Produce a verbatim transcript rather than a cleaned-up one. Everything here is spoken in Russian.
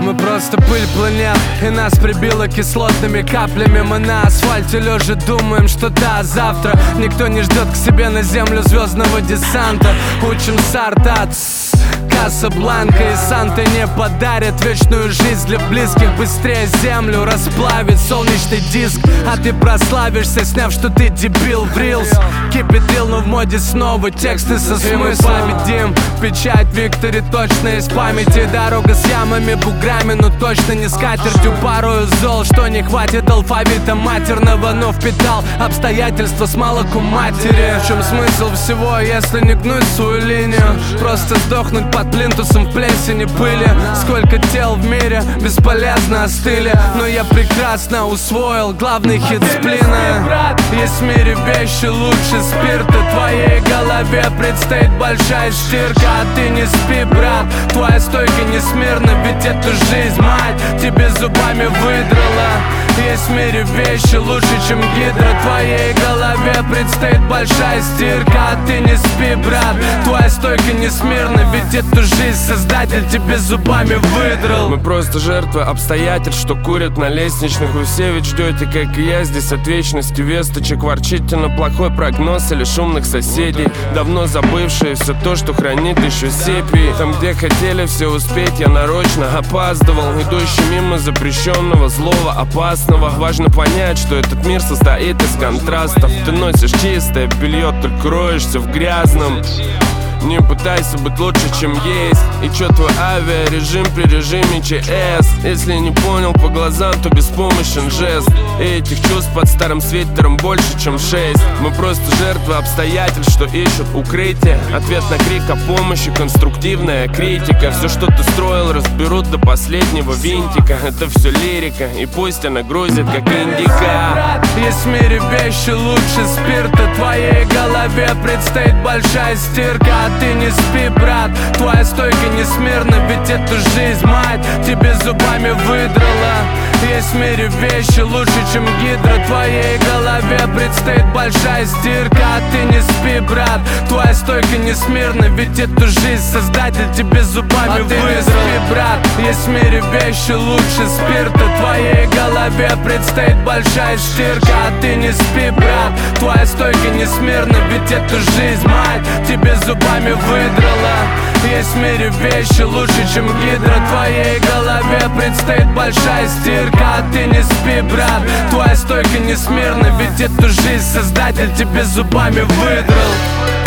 Мы просто пыль планет, и нас прибило кислотными каплями. Мы на асфальте лежа думаем, что да, завтра никто не ждет к себе на землю звездного десанта. Учим сарта, Касабланка и Санта не подарят вечную жизнь для близких. Быстрее землю расплавит солнечный диск, а ты прославишься, сняв, что ты дебил в рилс. Кипятил, но в моде снова тексты со смыслом. И мы победим, печать Виктори точно из памяти. Дорога с ямами, буграми, но точно не скатертью. Порою зол, что не хватит алфавита матерного, но впитал обстоятельства с молоком матери. В чем смысл всего, если не гнуть свою линию? Просто сдохнуть под плинтусом в плесени пыли. Сколько тел в мире бесполезно остыли, но я прекрасно усвоил главный хит сплина. Есть в мире вещи лучше спирта. Твоей голове предстоит большая стирка, а ты не спи, брат. Твоя стойка не смирна, ведь эту жизнь мать тебе зубами выдрала. Есть в мире вещи лучше, чем гидра. Твоей голове предстоит большая стирка, а ты не спи, брат. Твоя стойка не смирна, ведь эту жизнь создатель тебе зубами выдрал. Мы просто жертвы обстоятельств, что курят на лестничных. Вы все ведь ждете, как и я, здесь от вечности весточек. Ворчите на плохой прогноз или шумных соседей, давно забывшие все то, что хранит еще сепии. Там, где хотели все успеть, я нарочно опаздывал, идущий мимо запрещенного, злого, опасного. Важно понять, что этот мир состоит из контрастов. Ты носишь чистое белье, только роешься в грязном. Не пытайся быть лучше, чем есть. И чё твой авиарежим при режиме ЧС? Если не понял по глазам, то беспомощен жест. И этих чувств под старым свитером больше, чем шесть. Мы просто жертвы обстоятельств, что ищут укрытие. Ответ на крик о помощи, конструктивная критика. Все, что ты строил, разберут до последнего винтика. Это все лирика, и пусть она грузит, как индика. Есть в мире вещи лучше спирта. Твоей голове предстоит большая стирка, а ты не спи, брат. Твоя стойка не смирна, ведь эту жизнь мать тебе зубами выдрала. Есть в мире вещи лучше, чем гидра. Твоей голове предстоит большая стирка, а ты не спи, брат. Твоя стойка не смирна, ведь эту жизнь создатель тебе зубами а выдрал. Ты не спи, брат. Есть в мире вещи лучше спирта. Твоей голове предстоит большая стирка, а ты не спи, брат. Твоя стойка не смирна, ведь эту жизнь мать тебе зубами выдрала. Есть в мире вещи лучше, чем гидра. Твоей голове предстоит большая стирка, а ты не спи, брат. Твоя стойка не смирна, ведь эту жизнь создатель тебе зубами выдрал.